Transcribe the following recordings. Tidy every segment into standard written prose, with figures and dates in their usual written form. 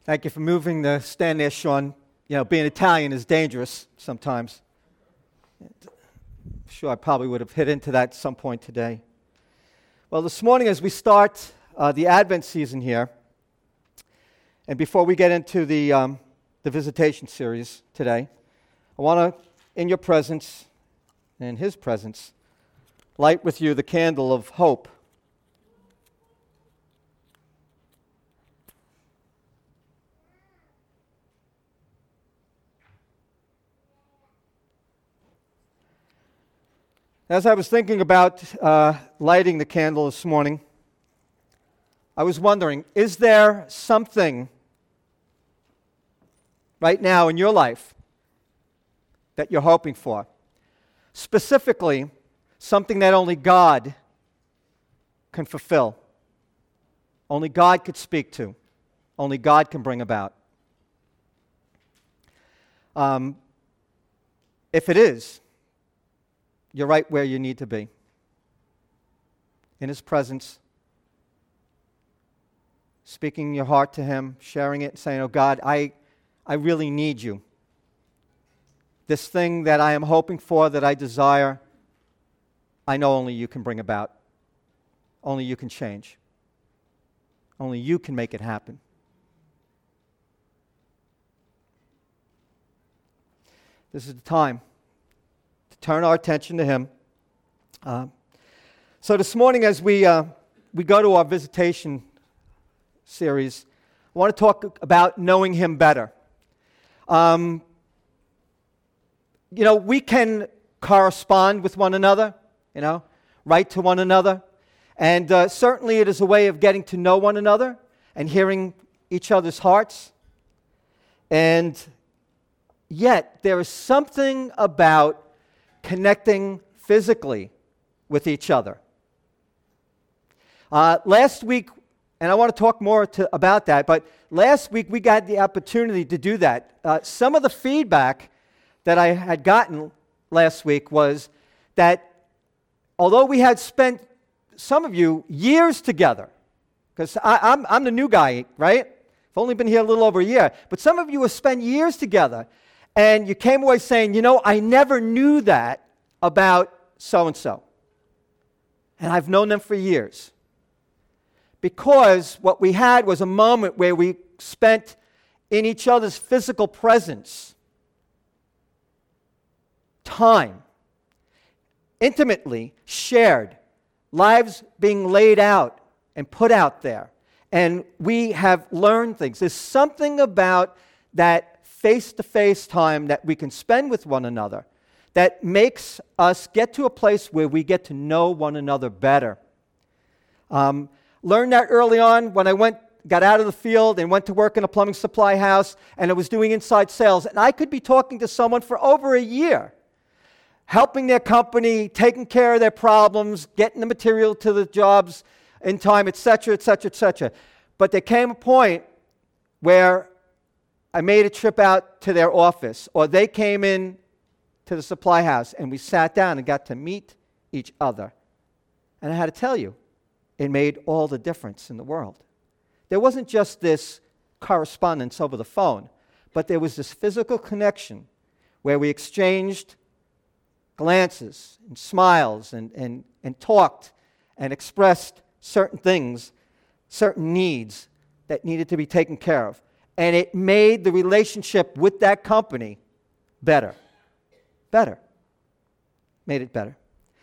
Thank you for moving the stand there, Sean. You know, being Italian is dangerous sometimes. I'm sure I probably would have hit into that at some point today. Well, this morning as we start the Advent season here, and before we get into the visitation series today, I want to, in your presence, and in His presence, light with you the candle of hope. As I was thinking about lighting the candle this morning, I was wondering, is there something right now in your life that you're hoping for? Specifically, something that only God can fulfill, only God could speak to, only God can bring about. If it is, you're right where you need to be. In His presence, speaking your heart to Him, sharing it, saying, oh God, I really need you. This thing that I am hoping for, that I desire, I know only you can bring about. Only you can change. Only you can make it happen. This is the time to turn our attention to Him. So this morning as we go to our visitation series, I want to talk about knowing Him better. We can correspond with one another, write to one another. And certainly it is a way of getting to know one another and hearing each other's hearts. And yet there is something about connecting physically with each other. Last week, and I want to talk more about that, but last week we got the opportunity to do that. Some of the feedback that I had gotten last week was that although we had spent, some of you, years together, because I'm the new guy, right? I've only been here a little over a year, but some of you have spent years together, and you came away saying, I never knew that about so-and-so. And I've known them for years. Because what we had was a moment where we spent in each other's physical presence, time, intimately shared, lives being laid out and put out there. And we have learned things. There's something about that face-to-face time that we can spend with one another that makes us get to a place where we get to know one another better. Learned that early on when I got out of the field and went to work in a plumbing supply house, and I was doing inside sales. And I could be talking to someone for over a year, helping their company, taking care of their problems, getting the material to the jobs in time, etc., etc., etc. But there came a point where I made a trip out to their office, or they came in to the supply house, and we sat down and got to meet each other. And I had to tell you, it made all the difference in the world. There wasn't just this correspondence over the phone, but there was this physical connection where we exchanged glances and smiles and talked and expressed certain things, certain needs that needed to be taken care of. And it made the relationship with that company better. Better. Made it better.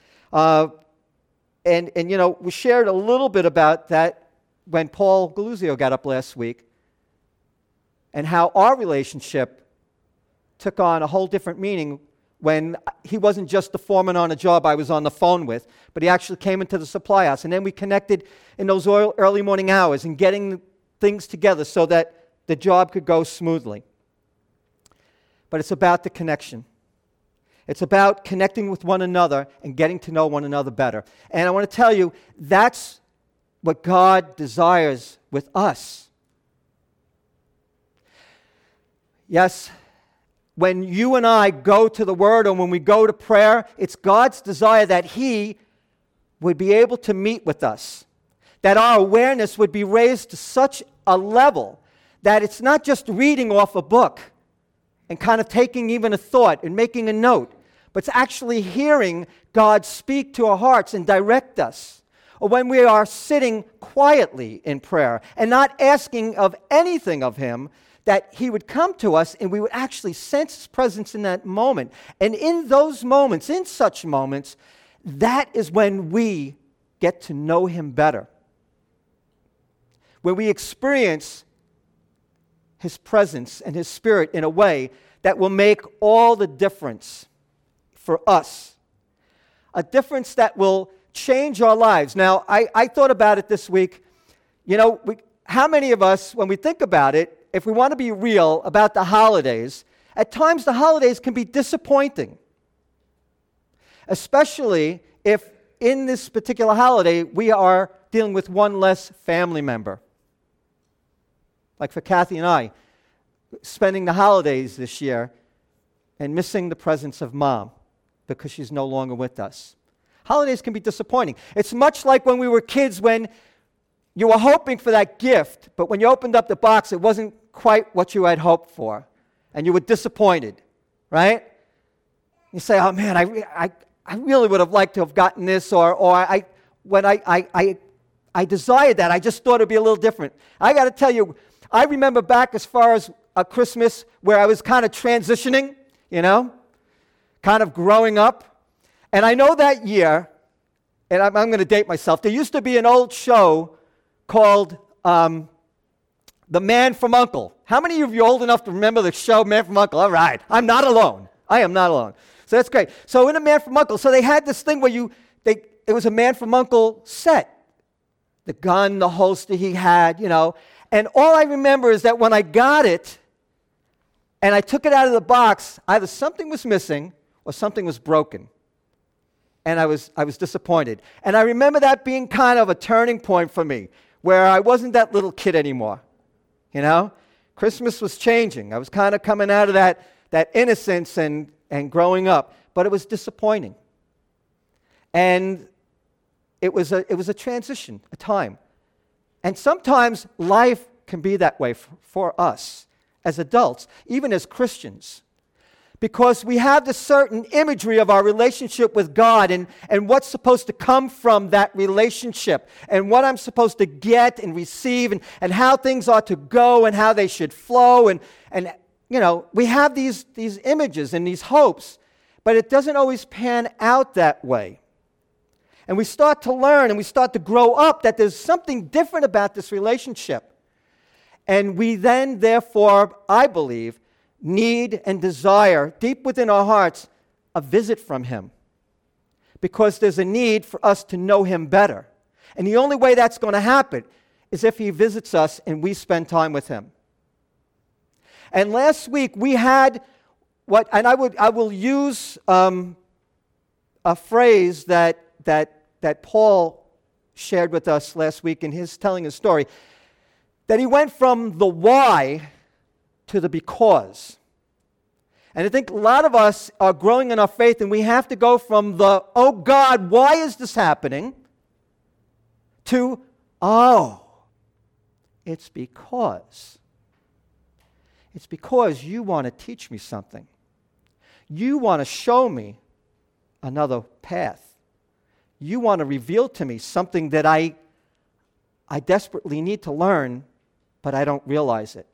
And we shared a little bit about that when Paul Galuzio got up last week, and how our relationship took on a whole different meaning when he wasn't just the foreman on a job I was on the phone with, but he actually came into the supply house. And then we connected in those early morning hours and getting things together so that the job could go smoothly. But it's about the connection. It's about connecting with one another and getting to know one another better. And I want to tell you, that's what God desires with us. Yes, when you and I go to the Word or when we go to prayer, it's God's desire that He would be able to meet with us, that our awareness would be raised to such a level that it's not just reading off a book and kind of taking even a thought and making a note, but it's actually hearing God speak to our hearts and direct us. Or when we are sitting quietly in prayer and not asking of anything of Him, that He would come to us and we would actually sense His presence in that moment. And in those moments, in such moments, that is when we get to know Him better. When we experience His presence and His Spirit in a way that will make all the difference for us. A difference that will change our lives. Now, I thought about it this week. You know, how many of us, when we think about it, if we want to be real about the holidays, at times the holidays can be disappointing. Especially if in this particular holiday we are dealing with one less family member. Like for Kathy and I, spending the holidays this year and missing the presence of Mom because she's no longer with us. Holidays can be disappointing. It's much like when we were kids, when you were hoping for that gift, but when you opened up the box, it wasn't quite what you had hoped for, and you were disappointed, right? You say, oh man, I really would have liked to have gotten this, or when I desired that, I just thought it would be a little different. I got to tell you, I remember back as far as a Christmas where I was kind of transitioning, you know, kind of growing up. And I know that year, and I'm going to date myself, there used to be an old show called The Man from U.N.C.L.E. How many of you are old enough to remember the show Man from U.N.C.L.E.? All right. I'm not alone. I am not alone. So that's great. So in a Man from U.N.C.L.E., so they had this thing where it was a Man from U.N.C.L.E. set. The gun, the holster he had, you know. And all I remember is that when I got it and I took it out of the box, either something was missing or something was broken. And I was disappointed. And I remember that being kind of a turning point for me, where I wasn't that little kid anymore. You know? Christmas was changing. I was kind of coming out of that innocence and growing up. But it was disappointing. And it was a transition, a time. And sometimes life can be that way for us as adults, even as Christians. Because we have this certain imagery of our relationship with God and what's supposed to come from that relationship and what I'm supposed to get and receive and how things ought to go and how they should flow. And you know, we have these images and these hopes, but it doesn't always pan out that way. And we start to learn and we start to grow up that there's something different about this relationship. And we then, therefore, I believe, need and desire deep within our hearts a visit from Him. Because there's a need for us to know Him better. And the only way that's going to happen is if He visits us and we spend time with Him. And last week we had I will use a phrase that Paul shared with us last week in his telling his story, that he went from the why to the because. And I think a lot of us are growing in our faith, and we have to go from the, oh God, why is this happening, to, oh, it's because. It's because you want to teach me something. You want to show me another path. You want to reveal to me something that I desperately need to learn, but I don't realize it.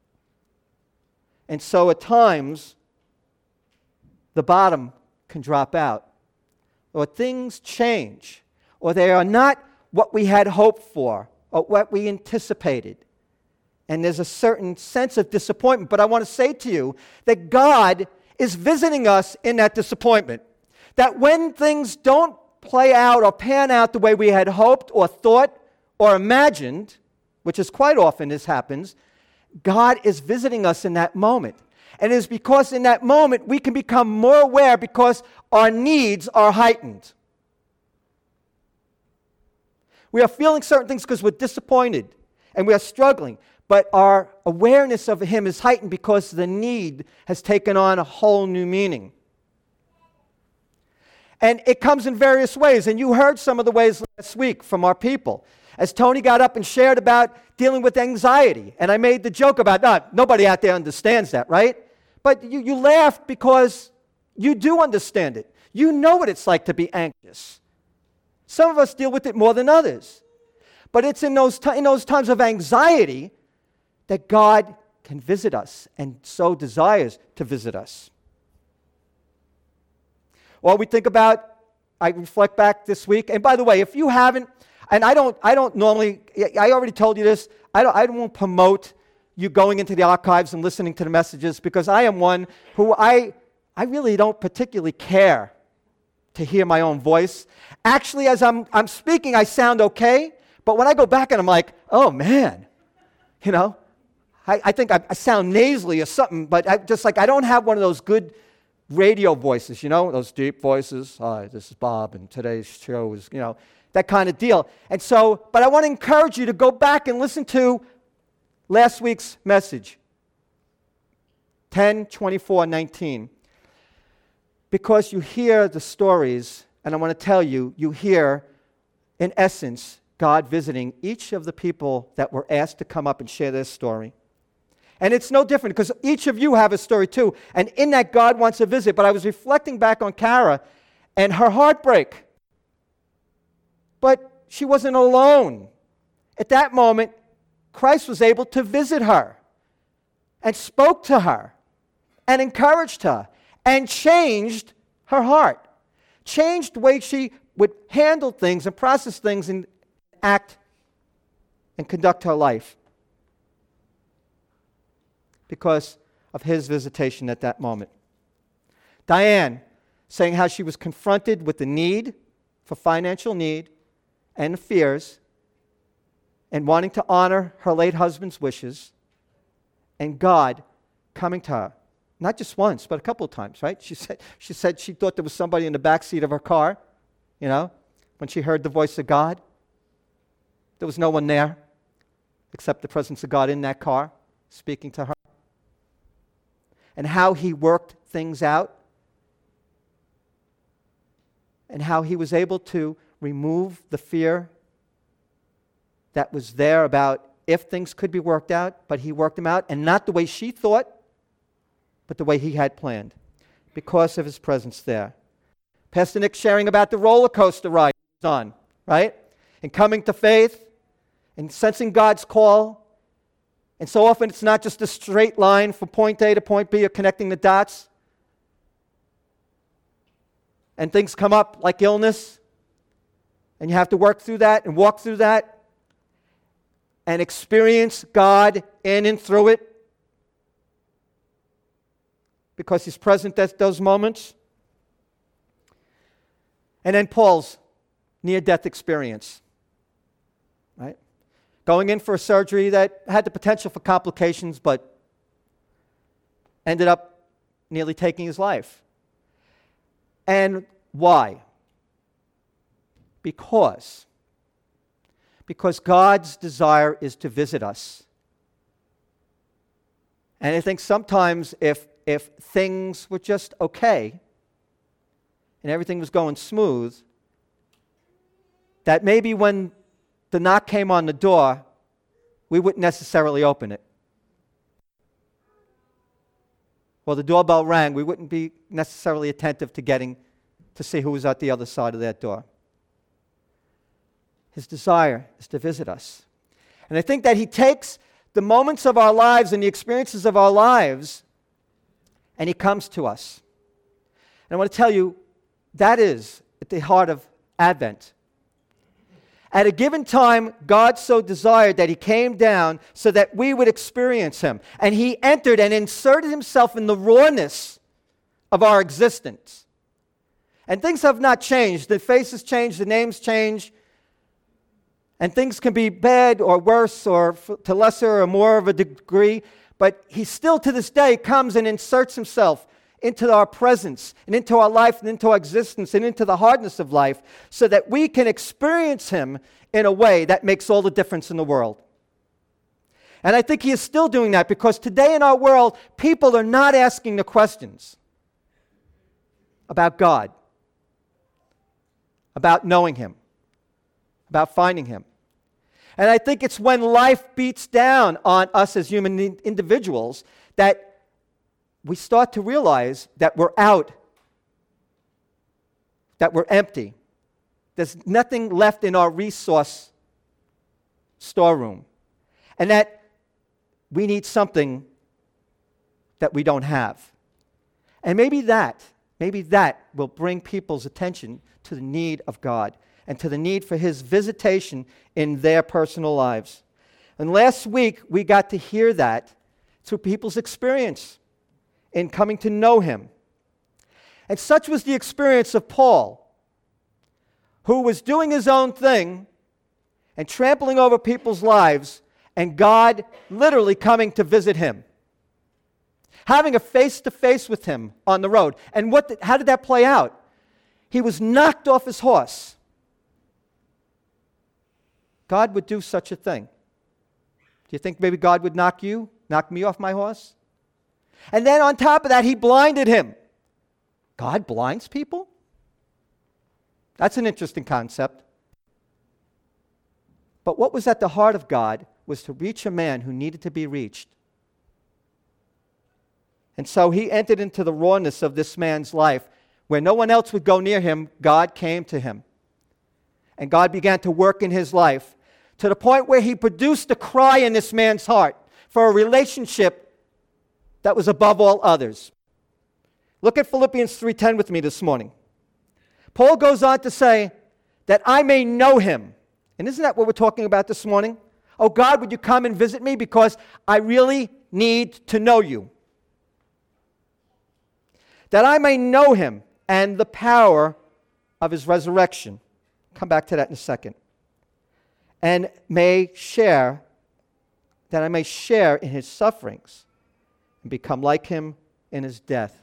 And so at times, the bottom can drop out, or things change, or they are not what we had hoped for, or what we anticipated. And there's a certain sense of disappointment. But I want to say to you that God is visiting us in that disappointment. That when things don't play out or pan out the way we had hoped or thought or imagined, which is quite often this happens, God is visiting us in that moment. And it is because in that moment we can become more aware because our needs are heightened. We are feeling certain things because we're disappointed and we are struggling, but our awareness of Him is heightened because the need has taken on a whole new meaning. And it comes in various ways. And you heard some of the ways last week from our people. As Tony got up and shared about dealing with anxiety. And I made the joke about, nobody out there understands that, right? But you laughed because you do understand it. You know what it's like to be anxious. Some of us deal with it more than others. But it's in those times of anxiety that God can visit us and so desires to visit us. Or we think about, I reflect back this week, and by the way, if you haven't, and I don't normally, I already told you this, I won't promote you going into the archives and listening to the messages, because I am one who I really don't particularly care to hear my own voice. Actually, as I'm speaking, I sound okay, but when I go back and I'm like, oh man, I think I sound nasally or something, but I don't have one of those good radio voices, those deep voices. Hi, this is Bob, and today's show is, that kind of deal. And so, but I want to encourage you to go back and listen to last week's message, 10:24:19, because you hear the stories, and I want to tell you, you hear, in essence, God visiting each of the people that were asked to come up and share their story. And it's no different because each of you have a story too. And in that, God wants to visit. But I was reflecting back on Kara and her heartbreak. But she wasn't alone. At that moment, Christ was able to visit her and spoke to her and encouraged her and changed her heart. Changed the way she would handle things and process things and act and conduct her life, because of his visitation at that moment. Diane saying how she was confronted with the need for financial need and fears and wanting to honor her late husband's wishes, and God coming to her, not just once, but a couple of times, right? She said she thought there was somebody in the back seat of her car, when she heard the voice of God. There was no one there except the presence of God in that car speaking to her. And how he worked things out, and how he was able to remove the fear that was there about if things could be worked out, but he worked them out, and not the way she thought, but the way he had planned, because of his presence there. Pastor Nick sharing about the roller coaster ride he was on, right? And coming to faith, and sensing God's call. And so often it's not just a straight line from point A to point B or connecting the dots. And things come up like illness. And you have to work through that and walk through that. And experience God in and through it. Because he's present at those moments. And then Paul's near-death experience. Right? Going in for a surgery that had the potential for complications, but ended up nearly taking his life. And why? Because God's desire is to visit us. And I think sometimes if things were just okay, and everything was going smooth, that maybe when the knock came on the door, we wouldn't necessarily open it. Well, the doorbell rang, we wouldn't be necessarily attentive to getting to see who was at the other side of that door. His desire is to visit us. And I think that he takes the moments of our lives and the experiences of our lives, and he comes to us. And I want to tell you, that is at the heart of Advent. At a given time, God so desired that he came down so that we would experience him. And he entered and inserted himself in the rawness of our existence. And things have not changed. The faces change, the names change. And things can be bad or worse or to lesser or more of a degree. But he still to this day comes and inserts himself into our presence and into our life and into our existence and into the hardness of life so that we can experience him in a way that makes all the difference in the world. And I think he is still doing that because today in our world, people are not asking the questions about God. about knowing Him, about finding Him. And I think it's when life beats down on us as human individuals that we start to realize that we're out, that we're empty. There's nothing left in our resource storeroom. And that we need something that we don't have. And maybe that will bring people's attention to the need of God and to the need for His visitation in their personal lives. And last week, we got to hear that through people's experience in coming to know Him. And such was the experience of Paul, who was doing his own thing and trampling over people's lives, and God literally coming to visit him, having a face-to-face with him on the road. And how did that play out? He was knocked off his horse. God would do such a thing. Do you think maybe God would knock me off my horse? And then on top of that, He blinded him. God blinds people? That's an interesting concept. But what was at the heart of God was to reach a man who needed to be reached. And so He entered into the rawness of this man's life. Where no one else would go near him, God came to him. And God began to work in his life to the point where He produced a cry in this man's heart for a relationship that was above all others. Look at Philippians 3:10 with me this morning. Paul goes on to say, that I may know Him. And isn't that what we're talking about this morning? Oh God, would You come and visit me because I really need to know You. That I may know Him and the power of His resurrection. Come back to that in a second. And that I may share in His sufferings and become like Him in His death.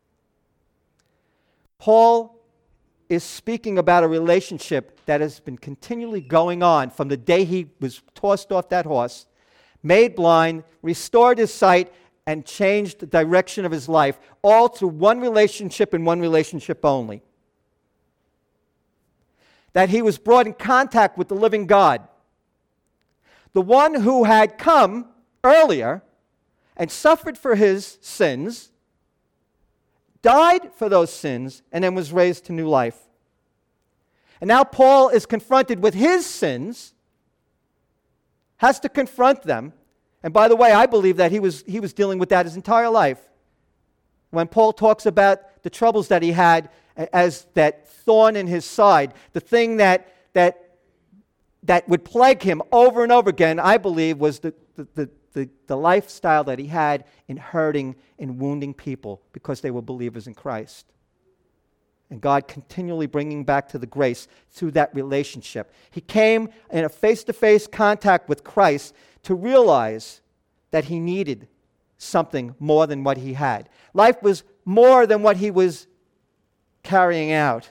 Paul is speaking about a relationship that has been continually going on from the day he was tossed off that horse, made blind, restored his sight, and changed the direction of his life, all through one relationship and one relationship only. That he was brought in contact with the living God, the one who had come earlier and suffered for his sins, died for those sins, and then was raised to new life. And now Paul is confronted with his sins, has to confront them. And by the way, I believe that he was dealing with that his entire life. When Paul talks about the troubles that he had as that thorn in his side, the thing that would plague him over and over again, I believe was the lifestyle that he had in hurting and wounding people because they were believers in Christ. And God continually bringing back to the grace through that relationship. He came in a face-to-face contact with Christ to realize that he needed something more than what he had. Life was more than what he was carrying out.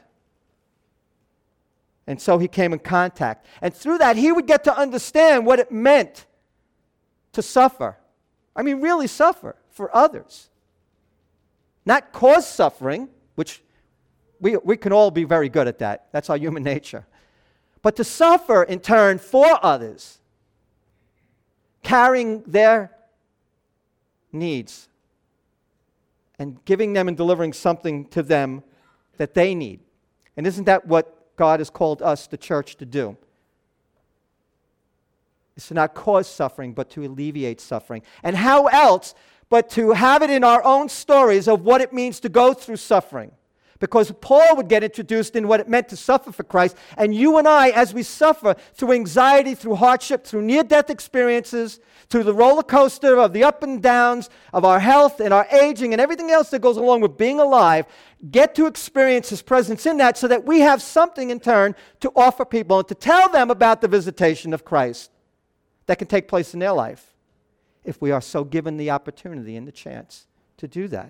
And so he came in contact. And through that, he would get to understand what it meant to suffer. I mean, really suffer for others. Not cause suffering, which we can all be very good at that. That's our human nature. But to suffer in turn for others, carrying their needs and giving them and delivering something to them that they need. And isn't that what God has called us, the church, to do? It's to not cause suffering, but to alleviate suffering. And how else but to have it in our own stories of what it means to go through suffering. Because Paul would get introduced in what it meant to suffer for Christ. And you and I, as we suffer through anxiety, through hardship, through near-death experiences, through the roller coaster of the up and downs of our health and our aging and everything else that goes along with being alive, get to experience His presence in that so that we have something in turn to offer people and to tell them about the visitation of Christ that can take place in their life if we are so given the opportunity and the chance to do that.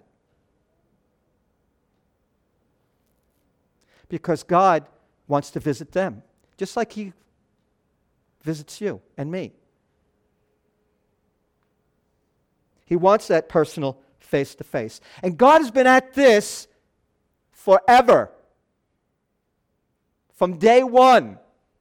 Because God wants to visit them, just like He visits you and me. He wants that personal face-to-face. And God has been at this forever. from day one.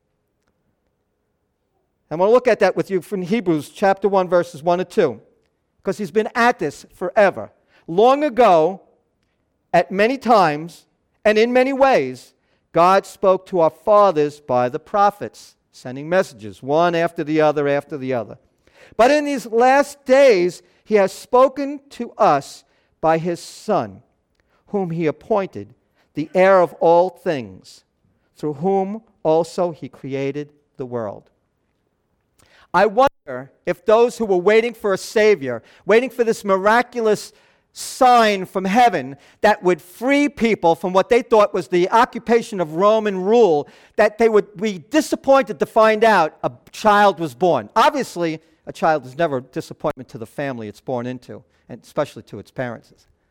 I want to look at that with you from Hebrews chapter 1, verses 1 and 2, because he's been at this forever. Long ago, at many times, and in many ways, God spoke to our fathers by the prophets, sending messages, one after the other after the other. But in these last days, he has spoken to us by his Son, whom he appointed, the heir of all things, through whom also he created the world. I wonder if those who were waiting for a Savior, waiting for this miraculous sign from heaven that would free people from what they thought was the occupation of Roman rule, that they would be disappointed to find out a child was born. Obviously, a child is never a disappointment to the family it's born into, and especially to its parents.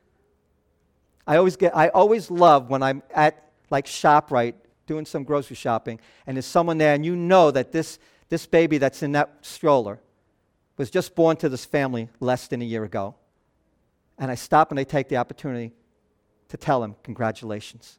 I always love when I'm at like ShopRite doing some grocery shopping, and there's someone there, and you know that this baby that's in that stroller was just born to this family less than a year ago. And I stop and I take the opportunity to tell them, congratulations.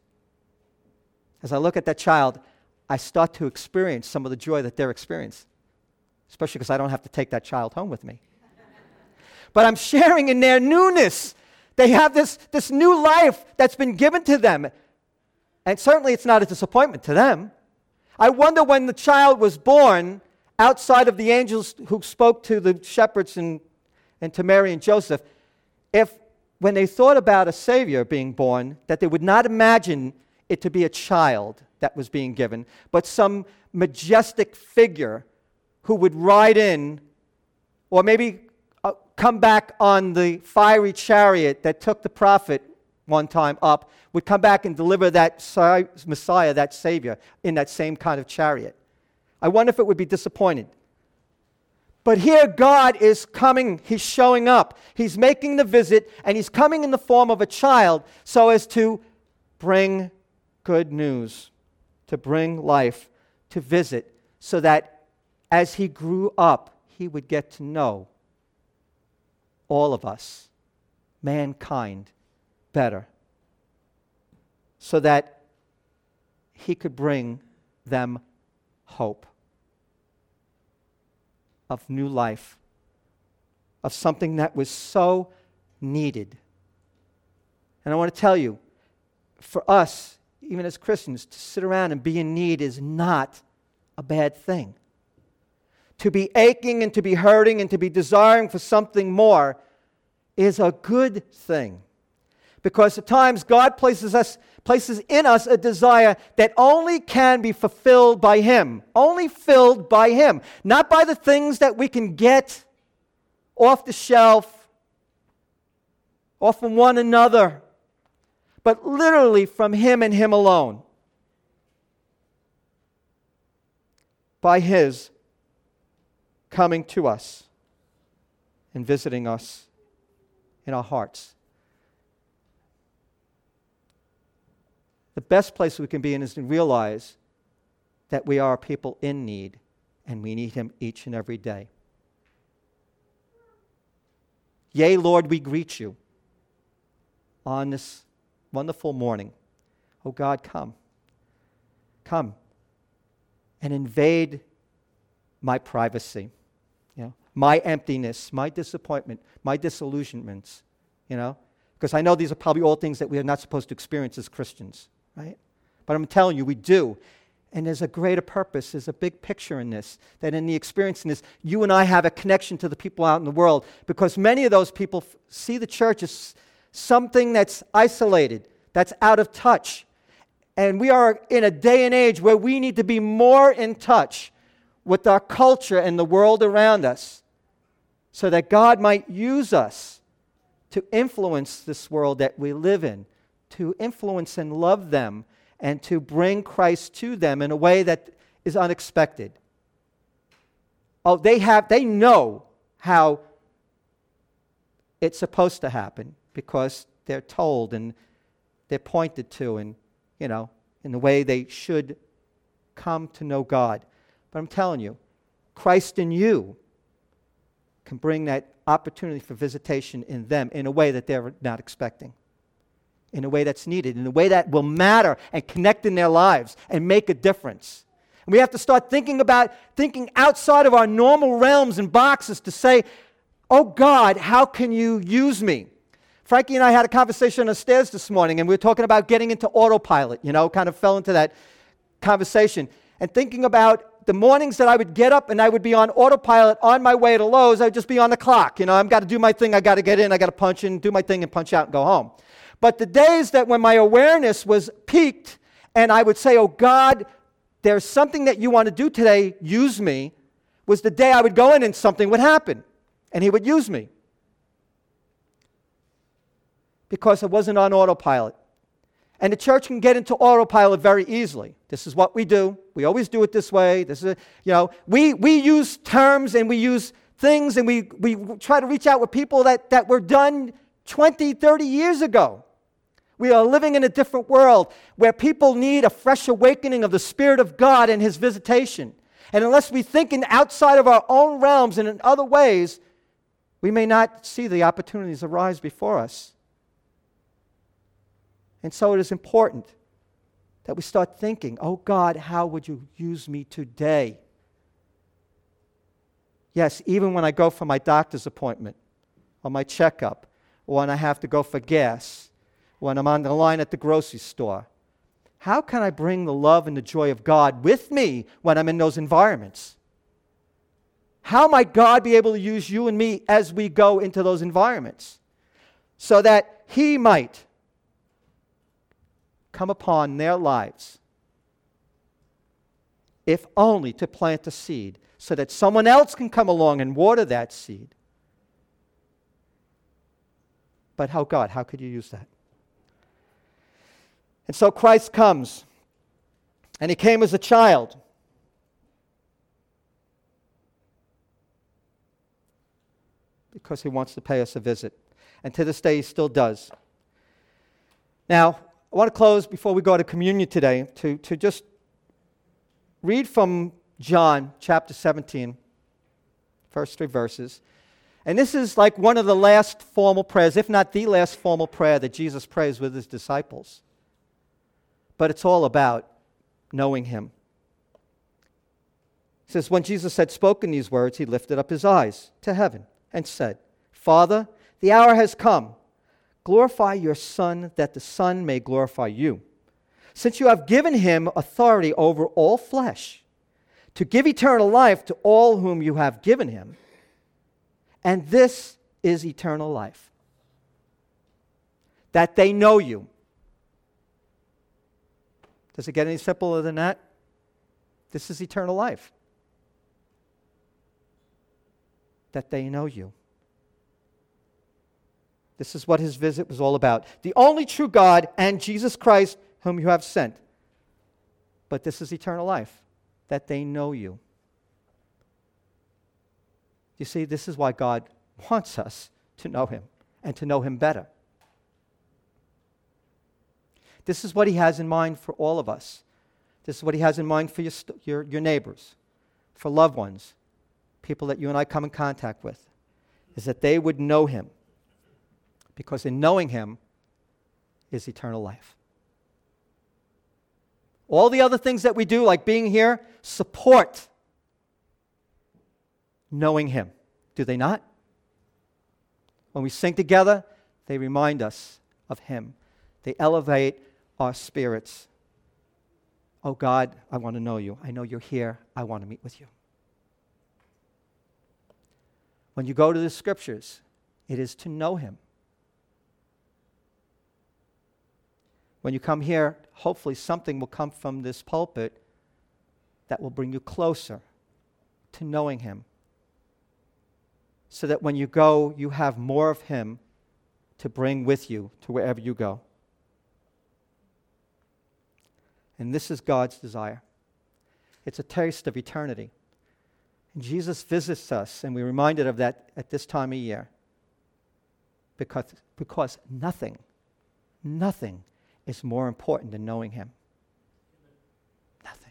As I look at that child, I start to experience some of the joy that they're experiencing, especially because I don't have to take that child home with me. But I'm sharing in their newness. They have this new life that's been given to them. And certainly it's not a disappointment to them. I wonder when the child was born, outside of the angels who spoke to the shepherds and to Mary and Joseph, if when they thought about a Savior being born, that they would not imagine it to be a child that was being given, but some majestic figure who would ride in, or maybe come back on the fiery chariot that took the prophet one time up, would come back and deliver that Messiah, that Savior, in that same kind of chariot. I wonder if it would be disappointed. But here God is coming, he's showing up, he's making the visit, and he's coming in the form of a child so as to bring good news, to bring life, to visit, so that as he grew up, he would get to know all of us, mankind, better, so that he could bring them hope of new life, of something that was so needed. And I want to tell you, for us, even as Christians, to sit around and be in need is not a bad thing. To be aching and to be hurting and to be desiring for something more is a good thing. Because at times God places in us a desire that only can be fulfilled by him, only filled by him, not by the things that we can get off the shelf or from one another, but literally from him and him alone. By his coming to us and visiting us in our hearts. The best place we can be in is to realize that we are people in need and we need him each and every day. Yea, Lord, we greet you on this wonderful morning. Oh God, come. Come and invade my privacy, my emptiness, my disappointment, my disillusionments, because I know these are probably all things that we are not supposed to experience as Christians, right? But I'm telling you, we do. And there's a greater purpose, there's a big picture in this, that in the experience in this, you and I have a connection to the people out in the world, because many of those people see the church as something that's isolated, that's out of touch. And we are in a day and age where we need to be more in touch with our culture and the world around us, so that God might use us to influence this world that we live in, to influence and love them, and to bring Christ to them in a way that is unexpected. Oh, they know how it's supposed to happen, because they're told and they're pointed to, and in the way they should come to know God. But I'm telling you, Christ in you can bring that opportunity for visitation in them in a way that they're not expecting. in a way that's needed, in a way that will matter and connect in their lives and make a difference. And we have to start thinking outside of our normal realms and boxes to say, oh God, how can you use me? Frankie and I had a conversation on the stairs this morning, and we were talking about getting into autopilot, kind of fell into that conversation. And thinking about the mornings that I would get up and I would be on autopilot on my way to Lowe's, I would just be on the clock. I've got to do my thing, I got to get in, I got to punch in, do my thing and punch out and go home. But the days that when my awareness was peaked and I would say, oh God, there's something that you want to do today, use me, was the day I would go in and something would happen and he would use me. Because I wasn't on autopilot. And the church can get into autopilot very easily. This is what we do. We always do it this way. We use terms and we use things and we try to reach out with people that were done 20, 30 years ago. We are living in a different world where people need a fresh awakening of the Spirit of God and His visitation. And unless we think outside of our own realms and in other ways, we may not see the opportunities arise before us. And so it is important that we start thinking, oh God, how would you use me today? Yes, even when I go for my doctor's appointment or my checkup, or when I have to go for gas, when I'm on the line at the grocery store, how can I bring the love and the joy of God with me when I'm in those environments? How might God be able to use you and me as we go into those environments so that He might come upon their lives, if only to plant a seed so that someone else can come along and water that seed. But how could you use that? And so Christ comes, and He came as a child. Because He wants to pay us a visit. And to this day, He still does. Now, I want to close before we go to communion today to just read from John chapter 17, first 3 verses. And this is like one of the last formal prayers, if not the last formal prayer that Jesus prays with His disciples. But it's all about knowing Him. It says, when Jesus had spoken these words, He lifted up His eyes to heaven and said, Father, the hour has come. Glorify your Son, that the Son may glorify you. Since you have given Him authority over all flesh, to give eternal life to all whom you have given Him. And this is eternal life, that they know you. Does it get any simpler than that? This is eternal life, that they know you. This is what His visit was all about. The only true God and Jesus Christ whom you have sent. But this is eternal life, that they know you. You see, this is why God wants us to know Him and to know Him better. This is what He has in mind for all of us. This is what He has in mind for your neighbors, for loved ones, people that you and I come in contact with, is that they would know Him. Because in knowing Him is eternal life. All the other things that we do, like being here, support knowing Him. Do they not? When we sing together, they remind us of Him. They elevate our spirits. Oh God, I want to know you. I know you're here. I want to meet with you. When you go to the Scriptures, it is to know Him. When you come here, hopefully something will come from this pulpit that will bring you closer to knowing Him. So that when you go, you have more of Him to bring with you to wherever you go. And this is God's desire. It's a taste of eternity. And Jesus visits us, and we're reminded of that at this time of year. Because nothing is more important than knowing Him. Nothing.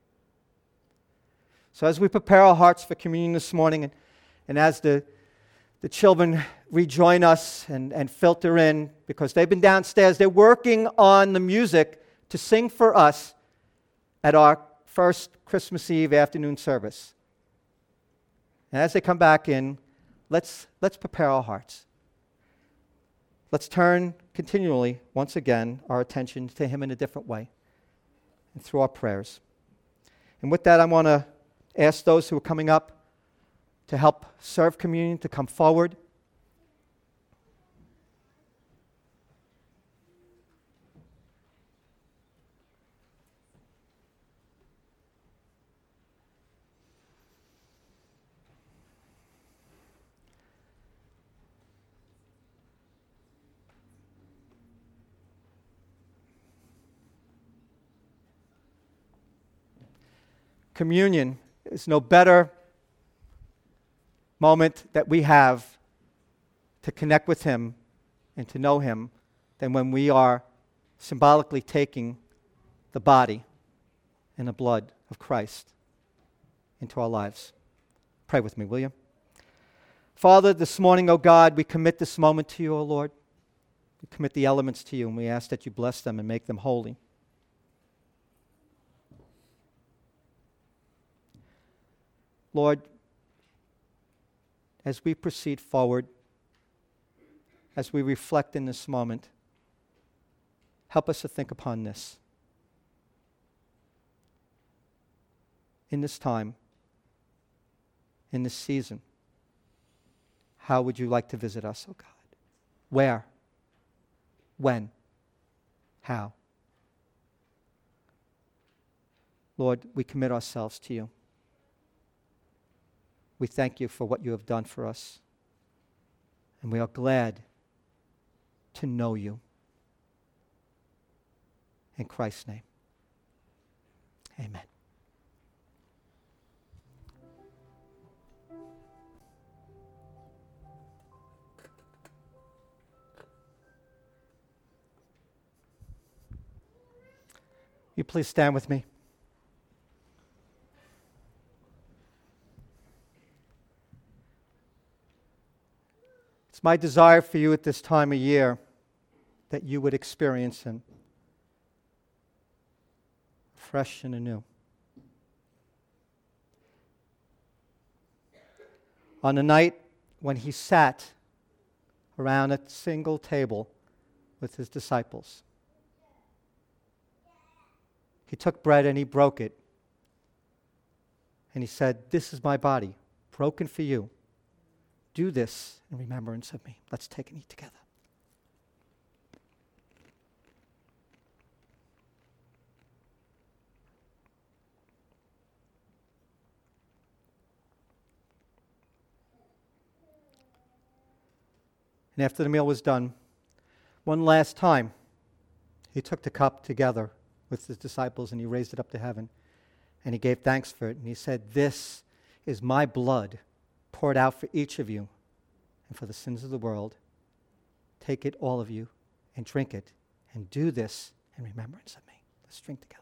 So as we prepare our hearts for communion this morning, and as the the children rejoin us and filter in because they've been downstairs. They're working on the music to sing for us at our first Christmas Eve afternoon service. And as they come back in, let's prepare our hearts. Let's turn continually, once again, our attention to Him in a different way and through our prayers. And with that, I want to ask those who are coming up to help serve communion to come forward. Communion is no better moment that we have to connect with Him and to know Him than when we are symbolically taking the body and the blood of Christ into our lives. Pray with me, will you? Father, this morning, O God, we commit this moment to you, O Lord. We commit the elements to you, and we ask that you bless them and make them holy. Lord, as we proceed forward, as we reflect in this moment, help us to think upon this. In this time, in this season, how would you like to visit us, oh God? Where? When? How? Lord, we commit ourselves to you. We thank you for what you have done for us. And we are glad to know you. In Christ's name, amen. You please stand with me. It's my desire for you at this time of year that you would experience Him fresh and anew. On the night when He sat around a single table with His disciples, He took bread and He broke it. And He said, "This is my body, broken for you. Do this in remembrance of me." Let's take and eat together. And after the meal was done, one last time, He took the cup together with His disciples and He raised it up to heaven. And He gave thanks for it. And He said, "This is my blood poured out for each of you and for the sins of the world. Take it, all of you, and drink it, and do this in remembrance of me." Let's drink together.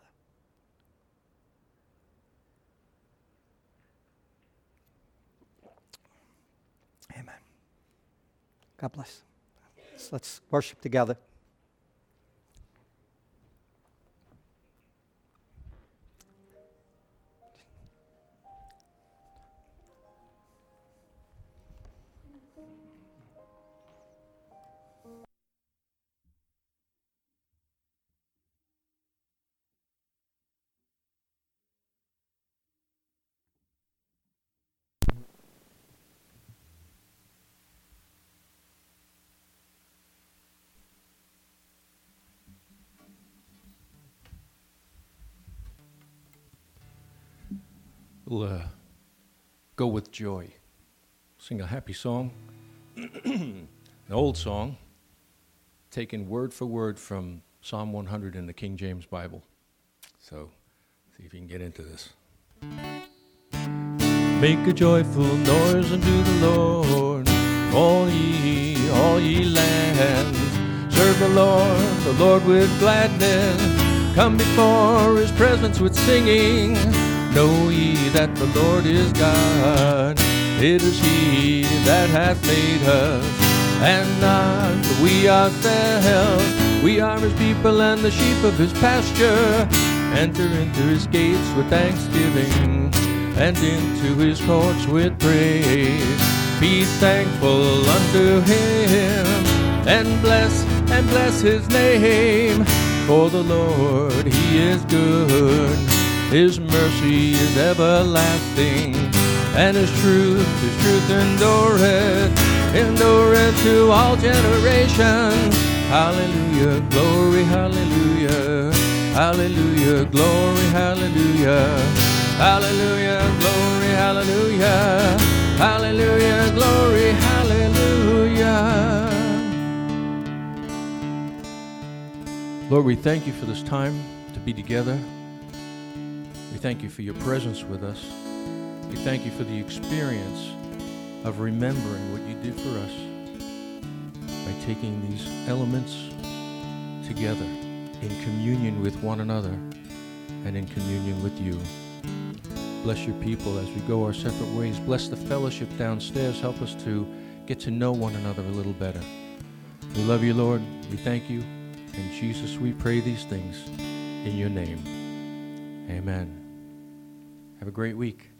Amen. God bless. Let's worship together. We'll go with joy. Sing a happy song, an old song, taken word for word from Psalm 100 in the King James Bible. So, see if you can get into this. Make a joyful noise unto the Lord, all ye lands. Serve the Lord with gladness. Come before His presence with singing. Know ye that the Lord is God. It is he that hath made us, and not we ourselves. We are his people and the sheep of his pasture. Enter into his gates with thanksgiving, and into his courts with praise. Be thankful unto him, and bless his name. For the Lord, he is good. His mercy is everlasting, and his truth endureth to all generations. Hallelujah, glory, hallelujah. Hallelujah, glory, hallelujah. Hallelujah, glory, hallelujah. Hallelujah, glory, hallelujah. Lord, we thank you for this time to be together. We thank you for your presence with us. We thank you for the experience of remembering what you did for us by taking these elements together in communion with one another and in communion with you. Bless your people as we go our separate ways. Bless the fellowship downstairs. Help us to get to know one another a little better. We love you, Lord. We thank you. In Jesus, we pray these things in your name. Amen. Have a great week.